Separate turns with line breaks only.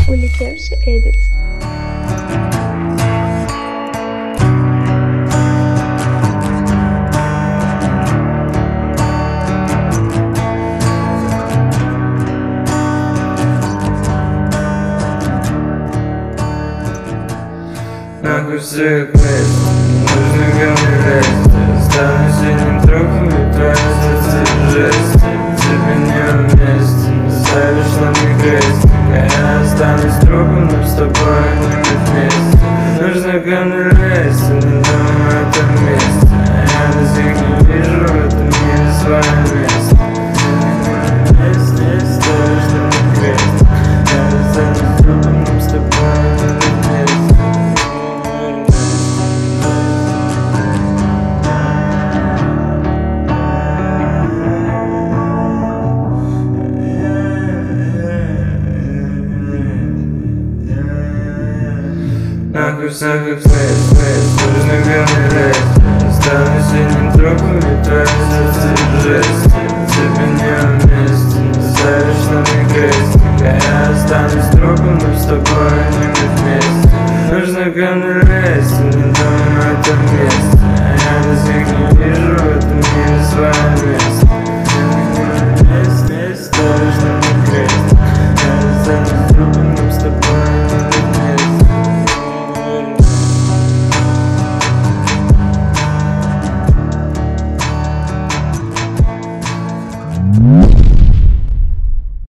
Улетевший Эдис.
Нахуй всех мест, нужно говорить. Стану синим трухом и твои сердце жесть. Тебе не вместе, ставишь на мне крест. Я останусь трупом, но с тобой не быть вместе. Нужно говорить, не думаю о этом месте. Я до сих не вижу в этом мире свое место. Вместе ставишь на мне крест. Я останусь трупом, но с тобой не быть вместе. Нахуй всяких смесь, нужно говорить. Стану синим трупом и твои сердце жесть. Тебе не вместе, ставишь на мне крест. Я останусь трупом, но с тобой не быть вместе. Нужно говорить,